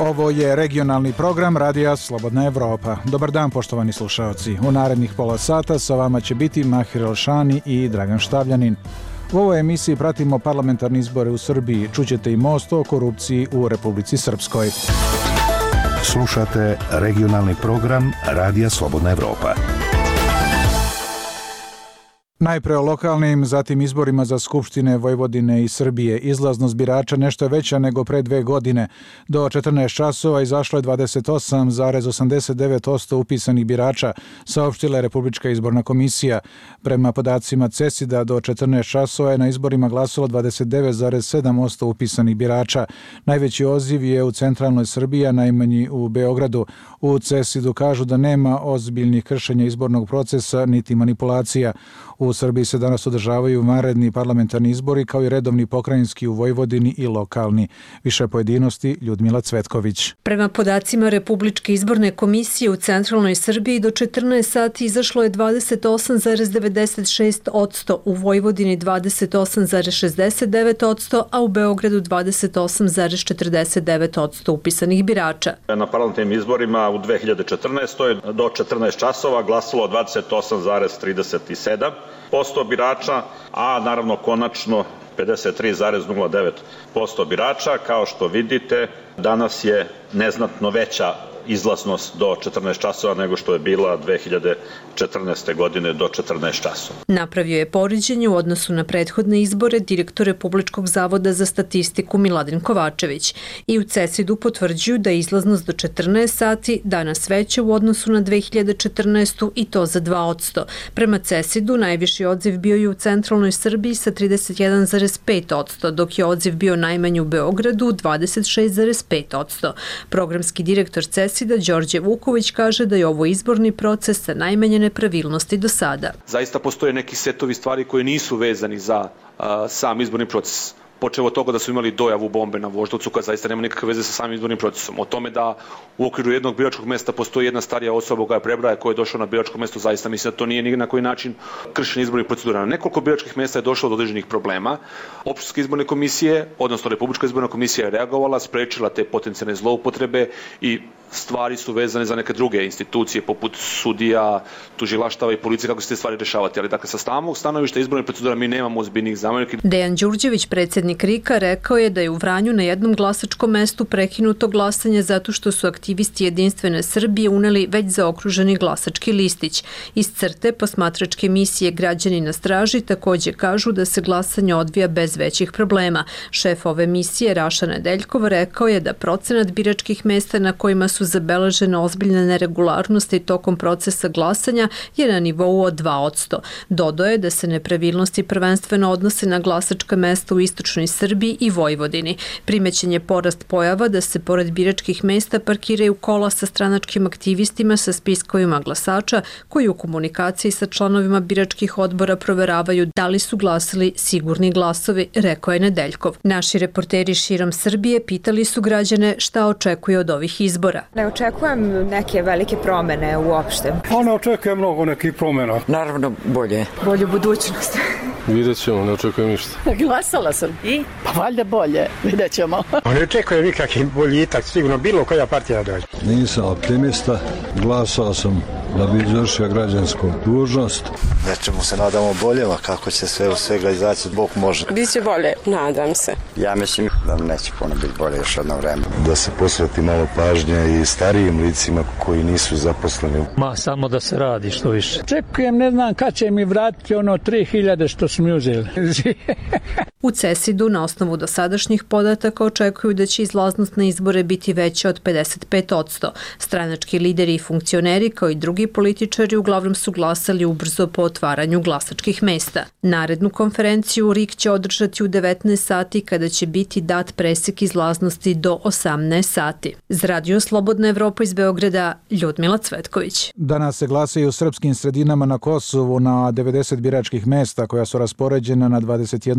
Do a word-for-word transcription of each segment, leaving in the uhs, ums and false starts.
Ovo je regionalni program Radija Slobodna Evropa. Dobar dan, poštovani slušaoci. U narednih pola sata sa vama će biti Mahir Elšani i Dragan Štavljanin. U ovoj emisiji pratimo parlamentarne izbore u Srbiji. Čućete i most o korupciji u Republici Srpskoj. Slušate regionalni program Radija Slobodna Evropa. Najpre o lokalnim, zatim izborima za skupštine Vojvodine i Srbije. Izlaznost birača nešto je veća nego pre dve godine. Do četrnaest časova izašlo je dvadeset osam zarez osamdeset devet posto upisanih birača, saopštila je Republička izborna komisija. Prema podacima CESID-a do četrnaest časova je na izborima glasalo dvadeset devet zarez sedam posto upisanih birača. Najveći odziv je u centralnoj Srbiji, a najmanji u Beogradu. U CESID-u kažu da nema ozbiljnih kršenja izbornog procesa niti manipulacija. U Srbiji se danas održavaju vanredni parlamentarni izbori kao i redovni pokrajinski u Vojvodini i lokalni. Više pojedinosti Ljudmila Cvetković. Prema podacima Republičke izborne komisije u centralnoj Srbiji do četrnaest sati izašlo je dvadeset osam zarez devedeset šest posto, u Vojvodini dvadeset osam zarez šezdeset devet posto, a u Beogradu dvadeset osam zarez četrdeset devet posto upisanih birača. Na parlamentarnim izborima u dve hiljade četrnaestoj do četrnaest časova glasalo dvadeset osam zarez trideset sedam posto birača, a naravno konačno pedeset tri zarez nula devet posto birača. Kao što vidite, danas je neznatno veća izlaznost do četrnaest časova nego što je bila dve hiljade četrnaeste. godine do četrnaest časova. Napravio je poređenje u odnosu na prethodne izbore direktor Republičkog zavoda za statistiku Miladin Kovačević i u CESID-u potvrđuju da je izlaznost do četrnaest sati danas veća u odnosu na dve hiljade četrnaestu. i to za dva posto. Prema CESID-u najviši odziv bio je u centralnoj Srbiji sa trideset jedan zarez pet posto, dok je odziv bio najmanji u Beogradu dvadeset šest zarez pet posto. Programski direktor CESID da Đorđe Vuković kaže da je ovo izborni proces sa najmanje nepravilnosti do sada. Zaista postoje neki setovi stvari koji nisu vezani za uh, sam izborni proces. Počeo od toga da su imali dojavu bombe na Voždovcu, koja zaista nema nikakve veze sa samim izbornim procesom. O tome da u okviru jednog biračkog mesta postoji jedna starija osoba koja prebraja, koja je došla na biračko mesto, zaista mislim da to nije ni na koji način kršenje izbornih procedura. Na nekoliko biračkih mesta je došlo do određenih problema. Opštinske izborne komisije, odnosno Republička izborna komisija je reagovala, sprečila te potencijalne zloupotrebe i stvari su vezane za neke druge institucije poput sudija, tužilaštava i policije kako se te stvari rešavati. Ali dakle, sa samog stanovišta izbornih procedura mi nemamo ozbiljnih zamerki. Dejan Đurđević, predsjednik RIK-a, rekao je da je u Vranju na jednom glasačkom mestu prekinuto glasanje zato što su aktivisti Jedinstvene Srbije uneli već zaokruženi glasački listić. Iz CRTE posmatračke misije Građani na straži također kažu da se glasanje odvija bez većih problema. Šef ove misije, Raša Nedeljkov, rekao je da procenat biračkih mesta na kojima su zabeležene ozbiljne neregularnosti tokom procesa glasanja je na nivou od dva posto. Dodao je da se nepravilnosti prvenstveno odnose na glasačka mesta u istočnoj Srbiji i Vojvodini. Primećen je porast pojava da se pored biračkih mesta parkiraju kola sa stranačkim aktivistima sa spiskovima glasača koji u komunikaciji sa članovima biračkih odbora proveravaju da li su glasili sigurni glasovi, rekao je Nedeljkov. Naši reporteri širom Srbije pitali su građane šta očekuje od ovih izbora. Ne očekujem neke velike promene uopšte. Pa ne očekujem mnogo nekih promjena. Naravno bolje. Bolju budućnost. Vidjet ćemo, ne očekujem ništa. Glasala sam. I? Pa valjda bolje, vidjet ćemo. Ne očekujem nikakvi boljitak, sigurno bilo koja partija dođe. Nisam optimista, glasao sam da bi izvršio građansku dužnost. Nečemu se nadamo boljeva, kako će sve u svega izaći, Bog može. Biće bolje, nadam se. Ja mislim da neće puno biti bolje još jedno vreme. Da se posveti malo pažnje i starijim licima koji nisu zaposleni. Ma, samo da se radi što više. Čekujem, ne znam kad će mi vratiti ono tri hiljade što su mi uzeli. U CESID-u na osnovu dosadašnjih podataka očekuju da će izlaznost na izbore biti veća od pedeset pet posto. Stranački lideri i funkcioneri kao i drugi političari uglavnom su glasali ubrzo po otvaranju glasačkih mesta. Narednu konferenciju RIK će održati u devetnaest sati kada će biti dat presek izlaznosti do osamnaest sati. Za Radio Slobodna Evropa iz Beograda, Ljudmila Cvetković. Danas se glasaju u srpskim sredinama na Kosovu na devedeset biračkih mesta koja su raspoređena na dvadeset jednoj lokaciji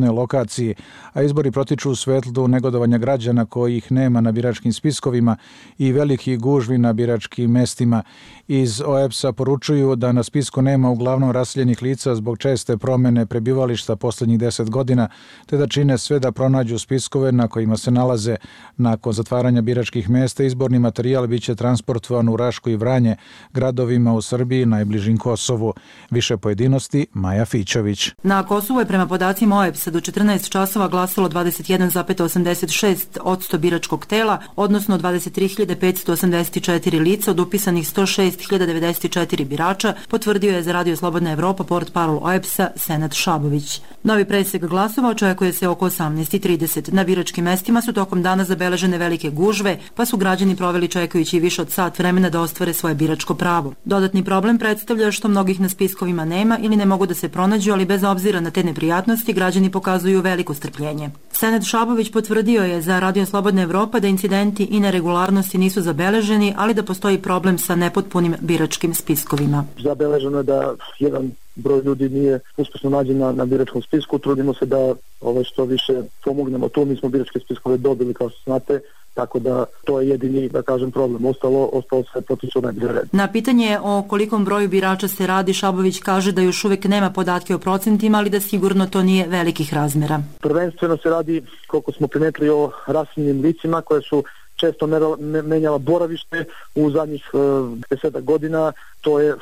manipulaciji, a izbori protiču u svetlu negodovanja građana kojih nema na biračkim spiskovima i velikih gužvi na biračkim mestima. Iz O E P S-a poručuju da na spisku nema uglavnom raseljenih lica zbog česte promene prebivališta poslednjih deset godina, te da čine sve da pronađu spiskove na kojima se nalaze. Nakon zatvaranja biračkih mesta, izborni materijal biće transportovan u Rašku i Vranje, gradovima u Srbiji najbližim Kosovu. Više pojedinosti, Maja Fićović. Na Kosovu je prema podacima O E P S-a do četrnaest časova glasalo dvadeset jedan zarez osamdeset šest posto biračkog tela, odnosno dvadeset tri hiljade petsto osamdeset četiri lica od upisanih sto šest hiljada devedeset četiri birača, potvrdio je za Radio Slobodna Evropa portparol O E P S-a Senad Šabović. Novi presek glasova očekuje se oko osamnaest i trideset. Na biračkim mestima su tokom dana zabeležene velike gužve, pa su građani proveli čekajući više od sat vremena da ostvare svoje biračko pravo. Dodatni problem predstavlja što mnogih na spiskovima nema ili ne mogu da se pronađu, ali bez obzira na te neprijatnosti građani pokazuju veliko strpljenje. Senad Šabović potvrdio je za Radio Slobodna Evropa da incidenti i neregularnosti nisu zabeleženi, ali da postoji problem sa nepotpunim biračkim spiskovima. Zabeleženo je da jedan broj ljudi nije uspešno nađen na, na biračkom spisku. Trudimo se da ovaj, što više pomognemo tu. Mi smo biračke spiskove dobili, kao što znate, tako da to je jedini, da kažem, problem. Ostalo, ostalo sve potiče najbolje red. Na pitanje o kolikom broju birača se radi, Šabović kaže da još uvek nema podatke o procentima, ali da sigurno to nije velikih razmera. Prvenstveno se radi, koliko smo primetili, o raseljenim licima koje su često menjala boravište u zadnjih desetak godina. To je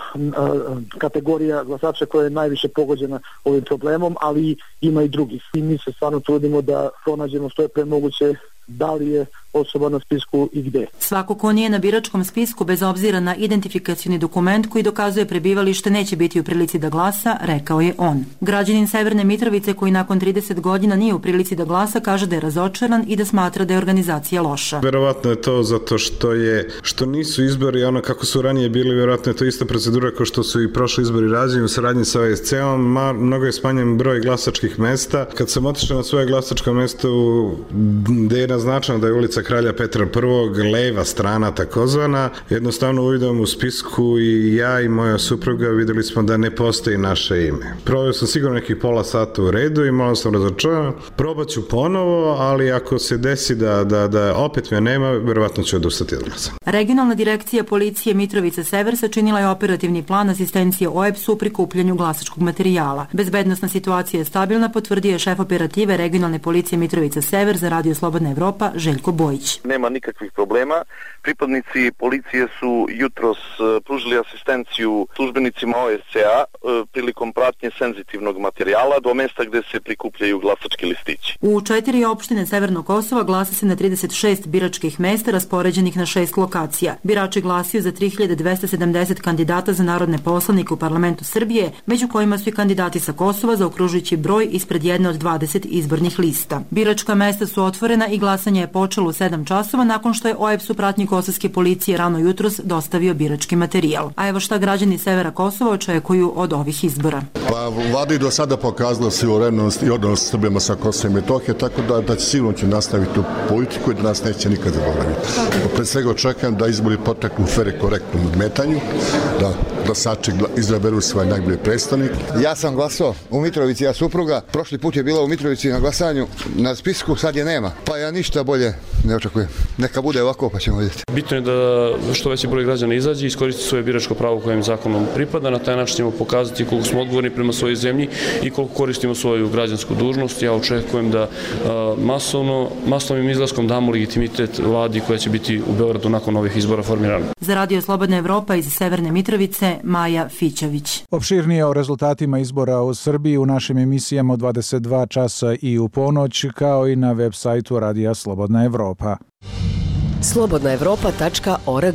kategorija glasača koja je najviše pogođena ovim problemom, ali ima i drugih. I mi se stvarno trudimo da pronađemo što je pre moguće da li je osoba na spisku i gde. Svako ko nije na biračkom spisku, bez obzira na identifikacioni dokument koji dokazuje prebivalište, neće biti u prilici da glasa, rekao je on. Građanin Severne Mitrovice koji nakon trideset godina nije u prilici da glasa kaže da je razočaran i da smatra da je organizacija loša. Verovatno je to zato što je što nisu izbori ono kako su ranije bili, verovatno je to ista procedura kao što su i prošli izbori rađeni u saradnji sa O E S C-om, mnogo je smanjen broj glasačkih mesta. Kad sam otišao na svoje glasačko mesto gde je naznačeno da je ulica Kralja Petra prvog, leva strana takozvana, jednostavno uvidom u spisku i ja i moja supruga videli smo da ne postoji naše ime. Proveo sam sigurno nekih pola sata u redu i malo sam razočaran. Probat ću ponovo, ali ako se desi da, da, da opet me nema, verovatno ću odustati od glasa. Regionalna direkcija policije Mitrovica Sever sačinila je operativni plan asistencije O E P S-u u prikupljanju glasačkog materijala. Bezbednosna situacija je stabilna, potvrdio je šef operative regionalne policije Mitrovica Sever za Radio Slobodna Evropa Željko Bojić. Nema nikakvih problema. Pripadnici policije su jutros pružili asistenciju službenicima O E S C-a prilikom pratnje senzitivnog materijala do mesta gde se prikupljaju glasački listići. U četiri opštine Severnog Kosova glasa se na trideset šest biračkih mesta raspoređenih na šest lokacija. Birači glasaju za tri hiljade dvesta sedamdeset kandidata za narodne poslanike u parlamentu Srbije, među kojima su i kandidati sa Kosova zaokružujući broj ispred jedne od dvadeset izbornih lista. Biračka mesta su otvorena i glasanje je počelo u sedam časova nakon što je O E P S u pratnji kosovske policije rano jutros dostavio birački materijal. A evo šta građani severa Kosova očekuju od ovih izbora. Pa vlada i do sada pokazala suverenost i odnos Srbima sa Kosova i Metohije, tako da, da će sigurno će nastaviti tu politiku i da nas neće nikad zaboraviti. Pred svega očekujem da izbori poteknu u fer i korektnom odmetanju, da glasači izaberu svoj najbolji predstavnik. Ja sam glasao u Mitrovici, ja supruga. Prošli put je bila u Mitrovici na glasanju, na spisku sad je nema. Pa ja ništa bolje ne očekujem. Neka bude ovako pa ćemo vidjeti. Bitno je da što veći broj građana izađe i iskoristi svoje biračko pravo koje im zakonom pripada. Na taj način ćemo pokazati koliko smo odgovorni prema svojoj zemlji i koliko koristimo svoju građansku dužnost. Ja očekujem da masovno, masovnim izlaskom damo legitimitet vladi koja će biti u Beogradu nakon ovih izbora formirana. Za Radio Slobodna Evropa iz Severne Mitrovice, Maja Fićević. Opširnije o rezultatima izbora u Srbiji u našim emisijama u dvadeset dva časa i u ponoć, kao i na web sajtu Radija Slobodna Evropa. slobodna evropa tačka org.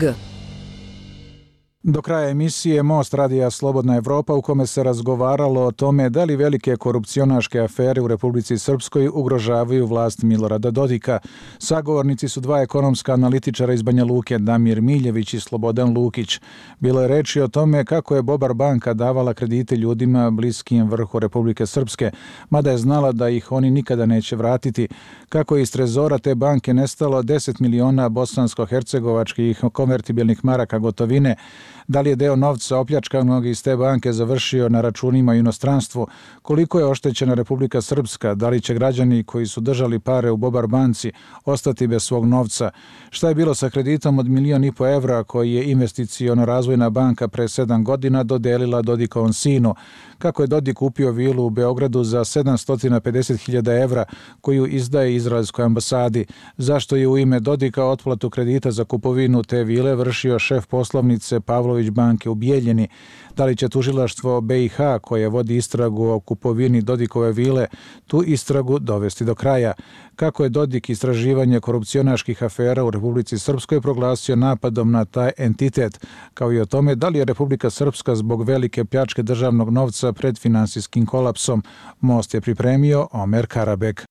Do kraja emisije Most Radija Slobodna Evropa, u kome se razgovaralo o tome da li velike korupcionaške afere u Republici Srpskoj ugrožavaju vlast Milorada Dodika. Sagovornici su dva ekonomska analitičara iz Banja Luke, Damir Miljević i Slobodan Lukić. Bilo je reči o tome kako je Bobar banka davala kredite ljudima bliskim vrhu Republike Srpske, mada je znala da ih oni nikada neće vratiti. Kako je iz trezora te banke nestalo deset miliona bosansko-hercegovačkih konvertibilnih maraka gotovine, Da li je deo novca opljačkanog iz te banke završio na računima u inostranstvu? Koliko je oštećena Republika Srpska? Da li će građani koji su držali pare u Bobar banci ostati bez svog novca? Šta je bilo sa kreditom od milion i po evra koji je investiciono razvojna banka pre sedam godina dodelila Dodikovom sinu? Kako je Dodik kupio vilu u Beogradu za sedamsto pedeset hiljada evra koju izdaje Izraelskoj ambasadi? Zašto je u ime Dodika otplatu kredita za kupovinu te vile vršio šef poslovnice Pavlović banke u Bijeljini? Da li će tužilaštvo B i H koje vodi istragu o kupovini Dodikove vile tu istragu dovesti do kraja? Kako je Dodik istraživanje korupcionaških afera u Republici Srpskoj proglasio napadom na taj entitet, kao i o tome da li je Republika Srpska zbog velike pljačke državnog novca pred finansijskim kolapsom? Most je pripremio Omer Karabek.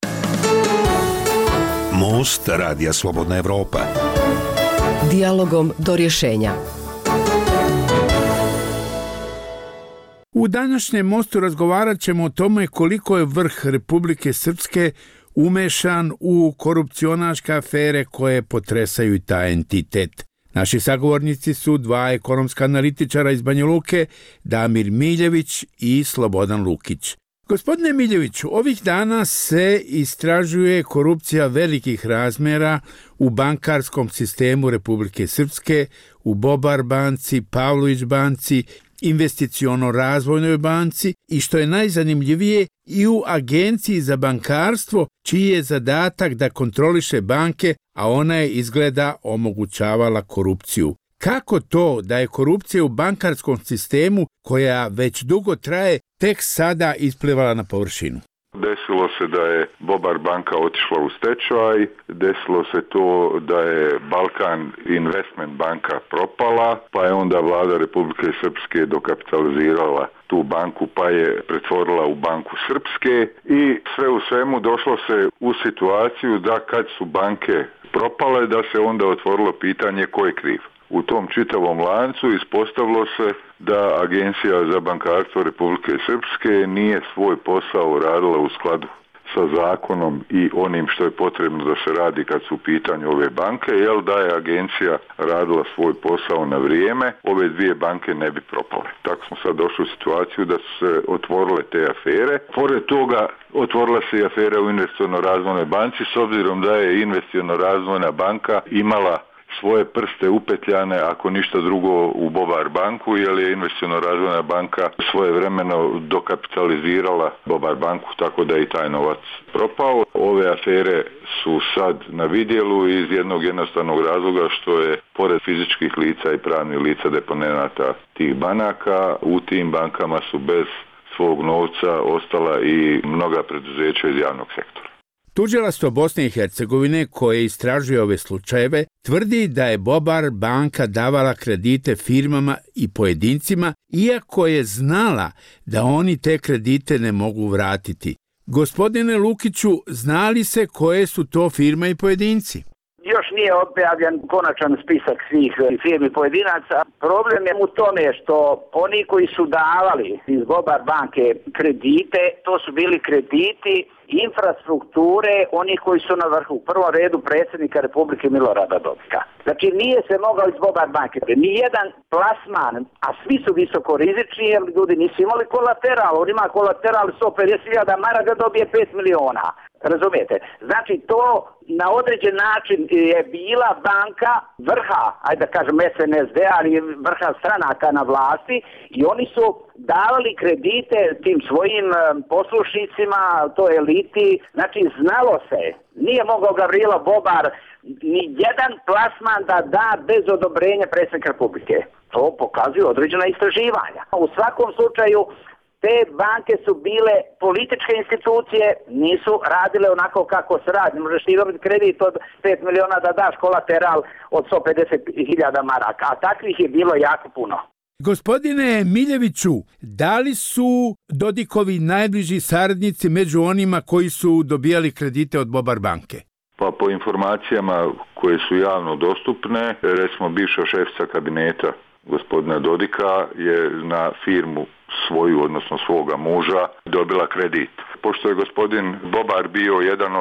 Most Radija Slobodna Evropa. Dijalogom do rješenja. U današnjem mostu razgovarat ćemo o tome koliko je vrh Republike Srpske umešan u korupcionaške afere koje potresaju i taj entitet. Naši sagovornici su dva ekonomska analitičara iz Banja Luke, Damir Miljević i Slobodan Lukić. Gospodine Miljeviću, ovih dana se istražuje korupcija velikih razmjera u bankarskom sistemu Republike Srpske, u Bobar banci, Pavlović banci, investiciono-razvojnoj banci i što je najzanimljivije i u Agenciji za bankarstvo, čiji je zadatak da kontroliše banke, a ona je izgleda omogućavala korupciju. Kako to da je korupcija u bankarskom sistemu, koja već dugo traje, tek sada isplivala na površinu? Desilo se da je Bobar banka otišla u stečaj, desilo se to da je Balkan Investment banka propala, pa je onda vlada Republike Srpske dokapitalizirala tu banku pa je pretvorila u Banku Srpske i sve u svemu došlo se u situaciju da kad su banke propale da se onda otvorilo pitanje ko je kriv. U tom čitavom lancu ispostavilo se da Agencija za bankarstvo Republike Srpske nije svoj posao radila u skladu sa zakonom i onim što je potrebno da se radi kad su u pitanju ove banke, jel da je agencija radila svoj posao na vrijeme, ove dvije banke ne bi propale. Tako smo sad došli u situaciju da su se otvorile te afere. Pored toga otvorila se i afera u Investiciono-razvojnoj banci, s obzirom da je Investiciono-razvojna banka imala svoje prste upetljane, ako ništa drugo, u Bobar banku, jer je Investiciono-razvojna banka svojevremeno dokapitalizirala Bobar banku, tako da je i taj novac propao. Ove afere su sad na vidjelu iz jednog jednostavnog razloga što je, pored fizičkih lica i pravnih lica deponenata tih banaka, u tim bankama su bez svog novca ostala i mnoga preduzeća iz javnog sektora. Tužilaštvo Bosne i Hercegovine, koje istražuje ove slučajeve, tvrdi da je Bobar banka davala kredite firmama i pojedincima, iako je znala da oni te kredite ne mogu vratiti. Gospodine Lukiću, znali se koje su to firme i pojedinci? Još nije objavljen konačan spisak svih firmi pojedinaca. Problem je u tome što oni koji su davali iz Bobar banke kredite, to su bili krediti infrastrukture onih koji su na vrhu. U prvom redu predsjednika Republike Milorada Dodika. Znači nije se mogao iz Bobar banke. Nijedan plasman, a svi su visoko rizični jer ljudi nisu imali kolateral. On ima kolateral sto pedeset hiljada maraka da dobije pet miliona. Razumijete? Znači to na određen način je bila banka vrha, ajde da kažem S N S D, ali vrha stranaka na vlasti i oni su davali kredite tim svojim poslušnicima, to je eliti, znači znalo se, nije mogao Gavrilo Bobar ni jedan plasman da da bez odobrenja predsjednika Republike. To pokazuju određena istraživanja. U svakom slučaju te banke su bile političke institucije, nisu radile onako kako se radi. Možeš ti dobiti kredit od pet miliona da daš kolateral od sto pedeset hiljada maraka, a takvih je bilo jako puno. Gospodine Miljeviću, da li su Dodikovi najbliži saradnici među onima koji su dobijali kredite od Bobar banke? Pa po informacijama koje su javno dostupne, recimo bivša šefica kabineta gospodina Dodika je na firmu svoju, odnosno svoga muža, dobila kredit. Pošto je gospodin Bobar bio jedan od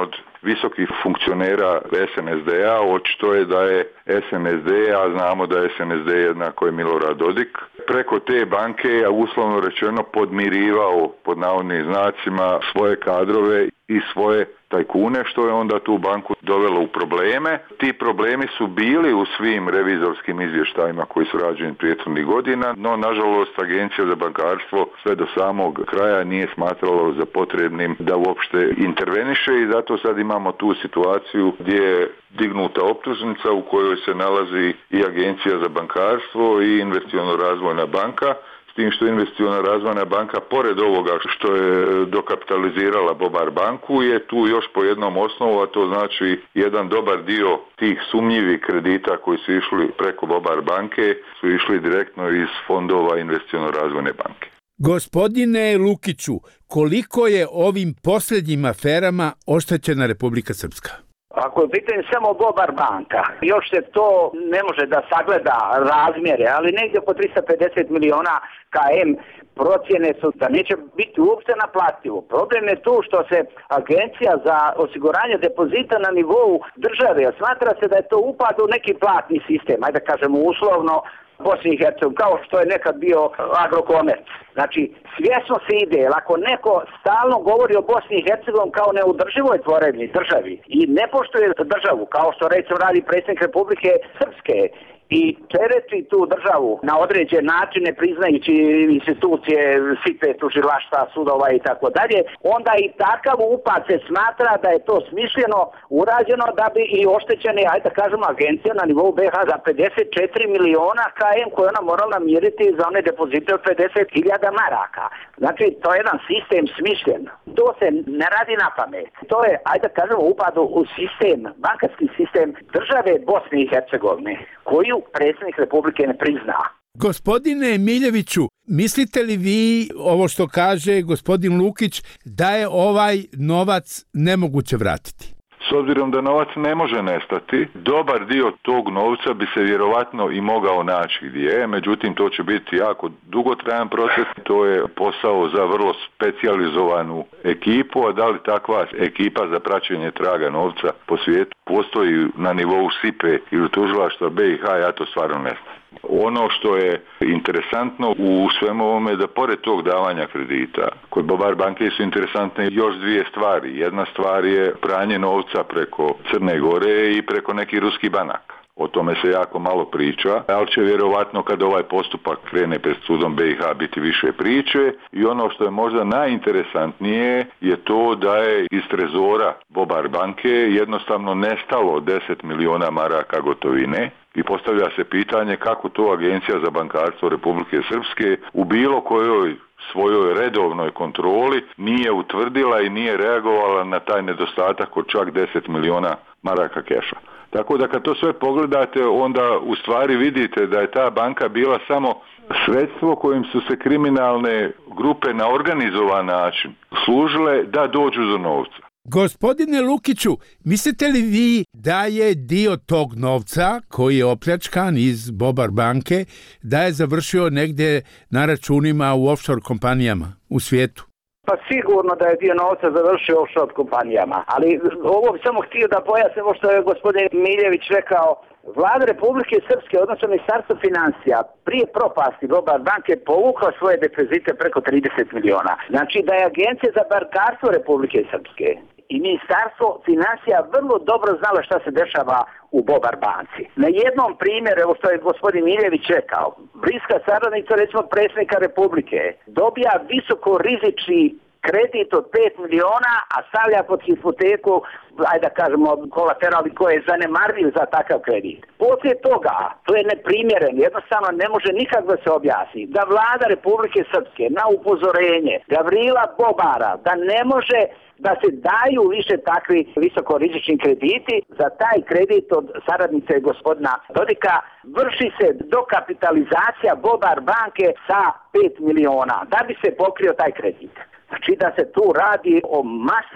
visokih funkcionera es en es de a. Očito je da je es en es de, a znamo da je es en es de jednako je Milorad Dodik, preko te banke je uslovno rečeno podmirivao pod navodnim znacima svoje kadrove i svoje tajkune, što je onda tu banku dovelo u probleme. Ti problemi su bili u svim revizorskim izvještajima koji su rađeni prethodnih godina, no nažalost Agencija za bankarstvo sve do samog kraja nije smatralo za potrebnim da uopšte interveniše i zato sad imamo tu situaciju gdje je dignuta optužnica u kojoj se nalazi i Agencija za bankarstvo i Investiciono-razvojna banka, s tim što Investiciona razvojna banka, pored ovoga što je dokapitalizirala Bobar banku, je tu još po jednom osnovu, a to znači jedan dobar dio tih sumnjivih kredita koji su išli preko Bobar banke su išli direktno iz fondova Investiciona razvojne banke. Gospodine Lukiću, koliko je ovim posljednjim aferama oštećena Republika Srpska? Ako je pitanje samo Bobar banka, još se to ne može da sagleda razmjere, ali negdje po tristo pedeset miliona ka em procjene su da neće biti uopšte naplativo. Problem je tu što se Agencija za osiguranje depozita na nivou države, smatra se da je to upad u neki platni sistem, ajde da kažemo uslovno, Bosni i Hercegovini, kao što je nekad bio Agrokomerc. Znači, svjesno se ide, jer ako neko stalno govori o Bosni i Hercegovini kao neudrživoj tvorevni državi i ne poštuje državu, kao što recimo radi predsjednik Republike Srpske, i tereti tu državu na određen način, ne priznajući institucije, sipe, tužilaštva, sudova i tako dalje, onda i takav upad se smatra da je to smišljeno urađeno da bi i oštećene, ajde da kažemo, agencija na nivou be ha za pedeset četiri miliona ka em koje ona morala namiriti za one depozite od pedeset hiljada maraka. Znači, to je jedan sistem smišljen. To se ne radi na pamet. To je, ajde da kažemo, upad u sistem, bankarski sistem države Bosne i Hercegovine, koju predsjednik Republike ne prizna. Gospodine Miljeviću, mislite li vi, ovo što kaže gospodin Lukić, da je ovaj novac nemoguće vratiti? S obzirom da novac ne može nestati, dobar dio tog novca bi se vjerovatno i mogao naći gdje je, međutim to će biti jako dugotrajan proces, to je posao za vrlo specijalizovanu ekipu, a da li takva ekipa za praćenje traga novca po svijetu postoji na nivou sipe ili tužilaštva be i ha, ja to stvarno ne znam. Ono što je interesantno u svemu ovome je da pored tog davanja kredita, kod Bobar banke su interesantne još dvije stvari. Jedna stvar je pranje novca preko Crne Gore i preko nekih ruskih banaka. O tome se jako malo priča, ali će vjerovatno kad ovaj postupak krene pred sudom be i ha biti više priče i ono što je možda najinteresantnije je to da je iz trezora Bobar banke jednostavno nestalo deset miliona maraka gotovine i postavlja se pitanje kako to Agencija za bankarstvo Republike Srpske u bilo kojoj svojoj redovnoj kontroli nije utvrdila i nije reagovala na taj nedostatak od čak deset miliona maraka keša. Tako da kad to sve pogledate, onda u stvari vidite da je ta banka bila samo sredstvo kojim su se kriminalne grupe na organizovan način služile da dođu do novca. Gospodine Lukiću, mislite li vi da je dio tog novca koji je opljačkan iz Bobar banke, da je završio negdje na računima u offshore kompanijama u svijetu? Pa sigurno da je dio novca završio u offshore kompanijama, ali ovo bi samo htio da pojasnim što je gospodin Miljević rekao. Vlada Republike Srpske, odnosno Ministarstvo financija, prije propasti Bobar banke povukla svoje depozite preko trideset miliona. Znači da je Agencija za bankarstvo Republike Srpske i Ministarstvo financija vrlo dobro znalo šta se dešava u Bobar banci. Na jednom primjeru, evo što je gospodin Miljević rekao, bliska saradnica, recimo predsjednika Republike, dobija visoko rizični kredit od pet miliona, a stavlja pod hipoteku, ajde da kažemo, kolateral koji je zanemarljiv za takav kredit. Poslije toga, to je neprimjeren, jednostavno ne može nikak da se objasni, da vlada Republike Srpske na upozorenje Gavrila Bobara da ne može da se daju više takvi visokorizični krediti, za taj kredit od saradnice gospodina Dodika vrši se dokapitalizacija Bobar banke sa pet miliona, da bi se pokrio taj kredit. Znači da se tu radi o masa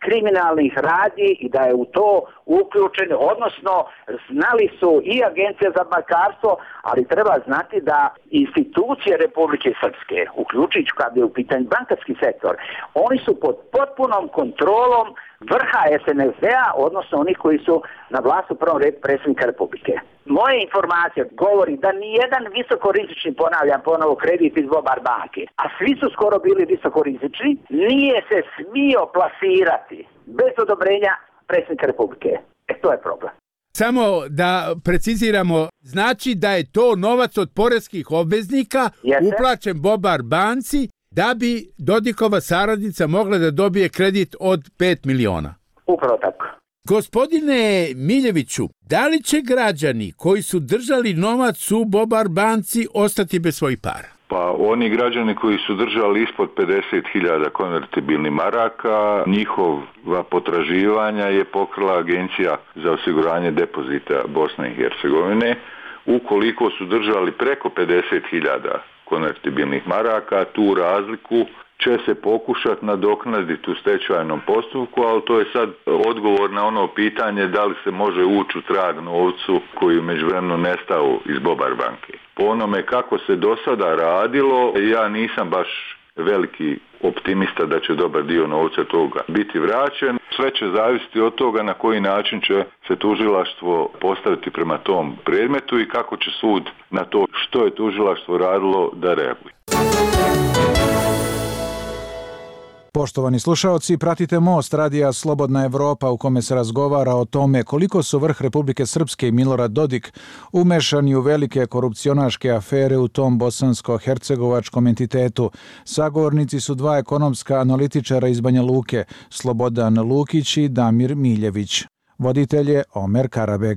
kriminalnih radnji i da je u to uključen, odnosno znali su i Agencija za bankarstvo, ali treba znati da institucije Republike Srpske, uključujući kad je u pitanju bankarski sektor, oni su pod potpunom kontrolom vrha es en es de-a, odnosno oni koji su na vlasti u prvom redu predsjednika Republike. Moje informacije govori da nijedan visokorizični, ponavljam ponovo, kredit iz Bobar banke, a svi su skoro bili visokorizični, nije se smio plasirati bez odobrenja predsjednika Republike. E, to je problem. Samo da preciziramo, znači da je to novac od poreskih obveznika Jeste? uplaćen Bobar banci da bi Dodikova saradnica mogla da dobije kredit od pet miliona. Upravo tako. Gospodine Miljeviću, da li će građani koji su držali novac u Bobar banci ostati bez svojih para? Pa oni građani koji su držali ispod pedeset hiljada konvertibilnih maraka, njihova potraživanja je pokrila Agencija za osiguranje depozita Bosne i Hercegovine. Ukoliko su držali preko pedeset hiljada konvertibilnih maraka, tu razliku će se pokušati nadoknaditi u stečajnom postupku, ali to je sad odgovor na ono pitanje da li se može ući u trag novcu koji je međuvremenu nestao iz Bobar banke. Po onome kako se do sada radilo, ja nisam baš veliki optimista da će dobar dio novca toga biti vraćen. Sve će zavisiti od toga na koji način će se tužilaštvo postaviti prema tom predmetu i kako će sud na to što je tužilaštvo radilo da reaguje. Poštovani slušaoci, pratite Most radija Slobodna Evropa u kome se razgovara o tome koliko su vrh Republike Srpske i Milorad Dodik umešani u velike korupcionaške afere u tom bosansko-hercegovačkom entitetu. Sagovornici su dva ekonomska analitičara iz Banja Luke, Slobodan Lukić i Damir Miljević. Voditelj je Omer Karabeg.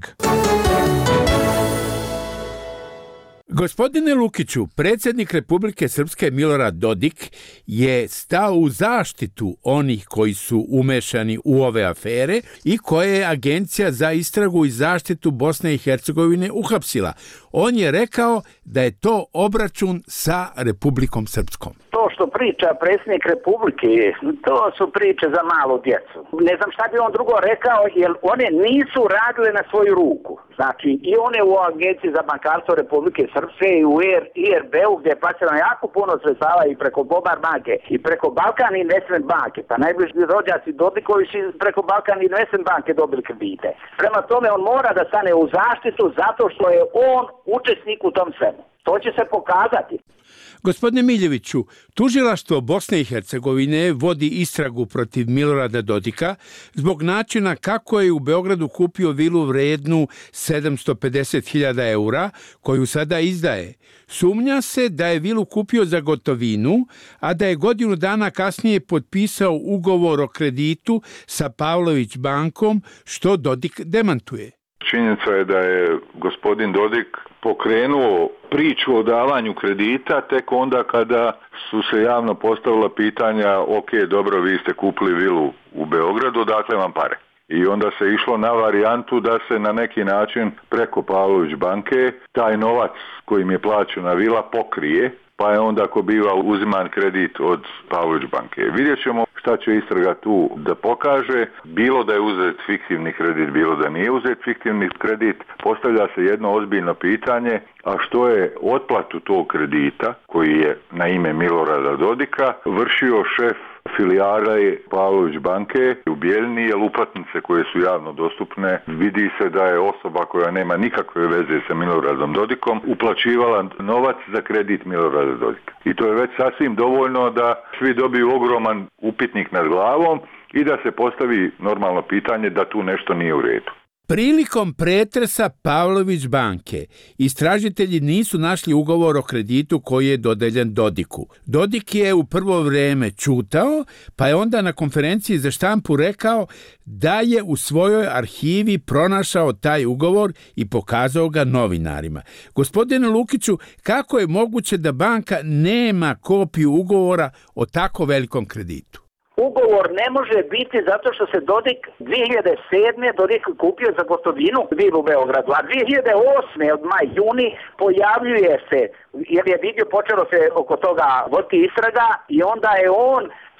Gospodine Lukiću, predsjednik Republike Srpske Milorad Dodik je stao u zaštitu onih koji su umešani u ove afere i koje je Agencija za istragu i zaštitu Bosne i Hercegovine uhapsila. On je rekao da je to obračun sa Republikom Srpskom. To što priča predsjednik Republike, to su priče za malu djecu. Ne znam šta bi on drugo rekao, jer one nisu radile na svoju ruku. Znači, i one u Agenciji za bankarstvo Republike Srpske i u I R B-u gdje je plaćeno jako puno sredstava i preko Bobar banke i preko Balkan Investment banke, pa najbliži rođaci Dodikovi su preko Balkan Investment banke dobili kredite. Prema tome, on mora da stane u zaštitu zato što je on učesnik u tom svemu. To će se pokazati. Gospodine Miljeviću, tužilaštvo Bosne i Hercegovine vodi istragu protiv Milorada Dodika zbog načina kako je u Beogradu kupio vilu vrednu sedamsto pedeset hiljada eura, koju sada izdaje. Sumnja se da je vilu kupio za gotovinu, a da je godinu dana kasnije potpisao ugovor o kreditu sa Pavlović bankom, što Dodik demantuje. Činjenica je da je gospodin Dodik pokrenuo priču o davanju kredita tek onda kada su se javno postavila pitanja, ok, dobro, vi ste kupili vilu u Beogradu, dakle vam pare. I onda se išlo na varijantu da se na neki način preko Pavlović banke taj novac kojim je plaćena vila pokrije, pa je onda ako biva uziman kredit od Pavlović banke. Vidjet ćemo šta će istraga tu da pokaže, bilo da je uzet fiktivni kredit, bilo da nije uzet fiktivni kredit, postavlja se jedno ozbiljno pitanje, a što je otplatu tog kredita, koji je na ime Milorada Dodika, vršio šef filijale Pavlović banke u Bijeljni, jer uplatnice koje su javno dostupne, vidi se da je osoba koja nema nikakve veze sa Miloradom Dodikom uplaćivala novac za kredit Milorada Dodika. I to je već sasvim dovoljno da svi dobiju ogroman upitnik nad glavom i da se postavi normalno pitanje da tu nešto nije u redu. Prilikom pretresa Pavlović banke, istražitelji nisu našli ugovor o kreditu koji je dodeljen Dodiku. Dodik je u prvo vrijeme ćutao, pa je onda na konferenciji za štampu rekao da je u svojoj arhivi pronašao taj ugovor i pokazao ga novinarima. Gospodine Lukiću, kako je moguće da banka nema kopiju ugovora o tako velikom kreditu? Ugovor ne može biti zato što se Dodik dvije hiljade sedme Dodik kupio za gotovinu vilu u Beogradu, a dvije hiljade osme od maj juni pojavljuje se, jer je vidio, počelo se oko toga voditi istraga i onda je on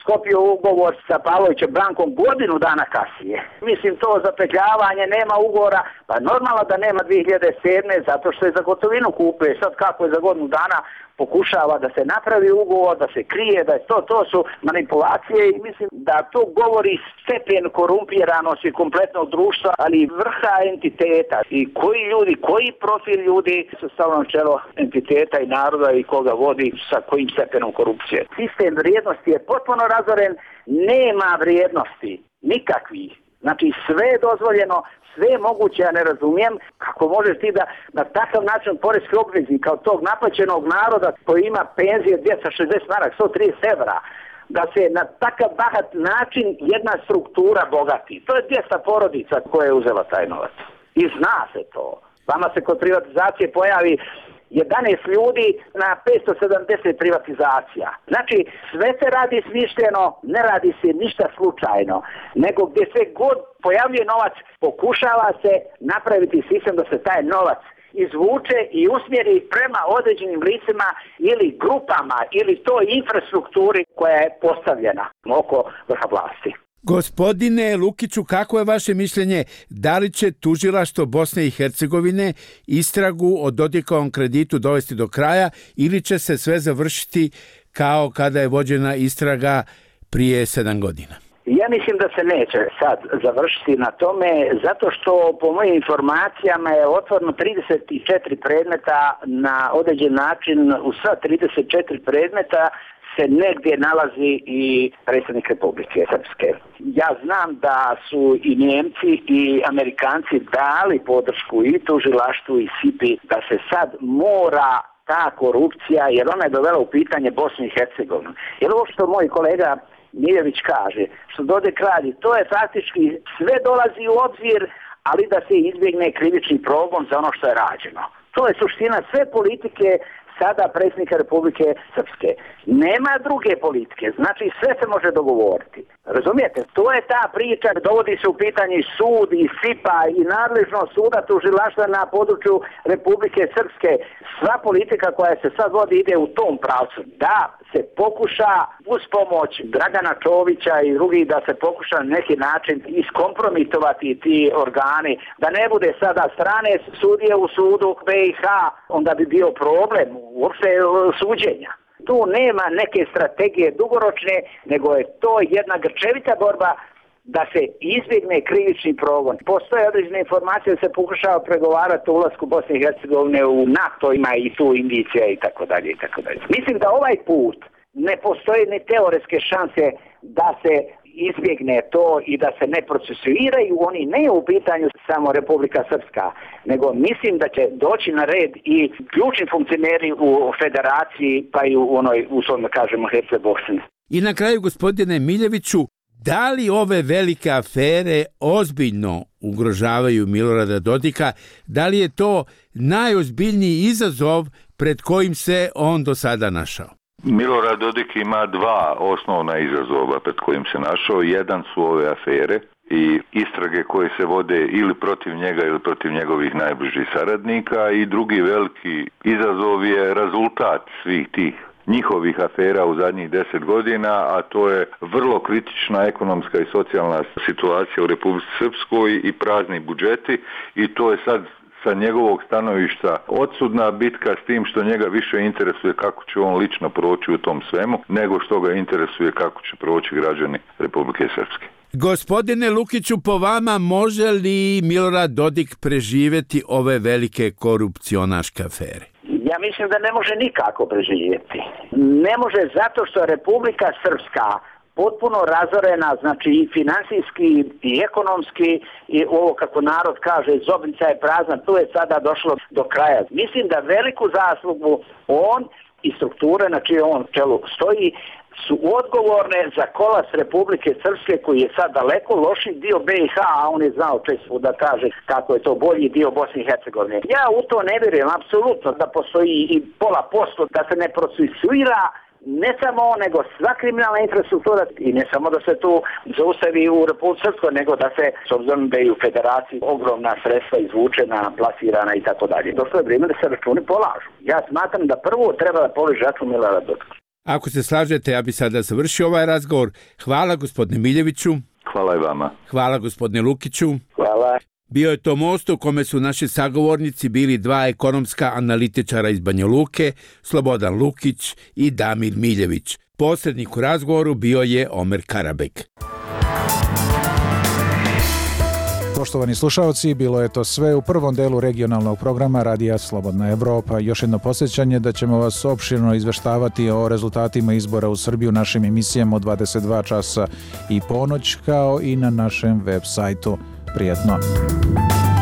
sklopio ugovor sa Pavlovićem Brankom godinu dana kasnije. Mislim, to zapetljavanje, nema ugovora, pa normalno da nema dvije hiljade sedme zato što je za gotovinu kupuje. Sad kako je za godinu dana pokušava da se napravi ugovor, da se krije, da je to, to su manipulacije i mislim da to govori stepen korumpiranosti kompletnog društva, ali i vrha entiteta i koji ljudi, koji profil ljudi su stavljeno na čelo entiteta i naroda i koga vodi sa kojim stepenom korupcije. Sistem vrijednosti je potpuno razoren, nema vrijednosti, nikakvih. Znači sve je dozvoljeno, sve je moguće, ja ne razumijem kako možeš ti da na takav način poreski obveznik kao tog naplaćenog naroda koji ima penzije dvjesto šezdeset maraka, sto trideset evra, da se na takav bahat način jedna struktura bogati. To je dvjesto porodica koja je uzela taj novac. I zna se to. Vama se kod privatizacije pojavi jedanaest ljudi na petsto sedamdeset privatizacija. Znači, sve se radi smišljeno, ne radi se ništa slučajno, nego gdje se god pojavljuje novac, pokušava se napraviti sistem da se taj novac izvuče i usmjeri prema određenim licima ili grupama ili toj infrastrukturi koja je postavljena oko vrha vlasti. Gospodine Lukiću, kako je vaše mišljenje, da li će tužilaštvo Bosne i Hercegovine istragu o Dodikovom kreditu dovesti do kraja ili će se sve završiti kao kada je vođena istraga prije sedam godina? Ja mislim da se neće sad završiti na tome, zato što po mojim informacijama je otvoreno trideset četiri predmeta na određen način. U sva trideset četiri predmeta se negdje nalazi i predsjednik Republike Srpske. Ja znam da su i Njemci i Amerikanci dali podršku i tužilaštvu i S I P I da se sad mora ta korupcija, jer ona je dovela u pitanje Bosnu i Hercegovinu. Jer ovo što moj kolega Miljević kaže, što Dodik radi, to je faktički sve dolazi u obzir, ali da se izbjegne krivični progon za ono što je rađeno. To je suština sve politike sada predsjednika Republike Srpske. Nema druge politike, znači sve se može dogovoriti. Razumijete? To je ta priča, dovodi se u pitanje sud i S I P A i nadležnost suda tužilaštva na području Republike Srpske. Sva politika koja se sad vodi ide u tom pravcu. Da se pokuša uz pomoć Dragana Čovića i drugih da se pokuša na neki način iskompromitovati ti organi, da ne bude sada strane sudije u sudu B i H, onda bi bio problem uopšte suđenja. Tu nema neke strategije dugoročne, nego je to jedna grčevita borba da se izbjegne krivični progon. Postoje određene informacije da se pokušava pregovarati o ulasku Bosne i Hercegovine u NATO, ima i tu indicija i tako dalje i tako dalje. Mislim da ovaj put ne postoji ni teoretske šanse da se izbjegne to i da se ne procesuiraju, oni ne je u pitanju samo Republika Srpska, nego mislim da će doći na red i ključni funkcioneri u federaciji, pa i u onoj, uslovno kažemo, Herce Bosne. I na kraju, gospodine Miljeviću, da li ove velike afere ozbiljno ugrožavaju Milorada Dodika? Da li je to najozbiljniji izazov pred kojim se on do sada našao? Milorad Dodik ima dva osnovna izazova pred kojim se našao. Jedan su ove afere i istrage koje se vode ili protiv njega ili protiv njegovih najbližih saradnika, i drugi veliki izazov je rezultat svih tih njihovih afera u zadnjih deset godina, a to je vrlo kritična ekonomska i socijalna situacija u Republici Srpskoj i prazni budžeti, i to je sad sa njegovog stanovišta odsudna bitka, s tim što njega više interesuje kako će on lično proći u tom svemu, nego što ga interesuje kako će proći građani Republike Srpske. Gospodine Lukiću, po vama može li Milorad Dodik preživjeti ove velike korupcionaške afere? Ja mislim da ne može nikako preživjeti. Ne može zato što Republika Srpska potpuno razorena, znači i finansijski i ekonomski, i ovo kako narod kaže, zobnica je prazna, tu je sada došlo do kraja. Mislim da veliku zaslugu on i strukture na čije on čelu stoji su odgovorne za kolaps Republike Srpske, koji je sad daleko loši dio B i H, a on je znao često da kaže kako je to bolji dio Bosne i Hercegovine. Ja u to ne vjerujem apsolutno da postoji i pola posto da se ne procesuira ne samo on, nego sva kriminalna infrastruktura, i ne samo da se tu zaustavi u Republike Srpskoj, nego da se, s obzirom da je u federaciji ogromna sredstva izvučena, plasirana i tako dalje. Došlo je vrijeme da se računi polažu. Ja smatram da prvo treba da položi račun Milorad Dodik. Ako se slažete, ja bi sada završio ovaj razgovor. Hvala gospodine Miljeviću. Hvala i vama. Hvala gospodine Lukiću. Hvala. Bio je to most u kome su naši sagovornici bili dva ekonomska analitičara iz Banja Luke, Slobodan Lukić i Damir Miljević. Posrednik u razgovoru bio je Omer Karabek. Poštovani slušalci, bilo je to sve u prvom delu regionalnog programa Radija Slobodna Evropa. Još jedno podsjećanje da ćemo vas opširno izveštavati o rezultatima izbora u Srbiji u našim emisijama od dvadeset dva časa i ponoć, kao i na našem web sajtu. Prijetno.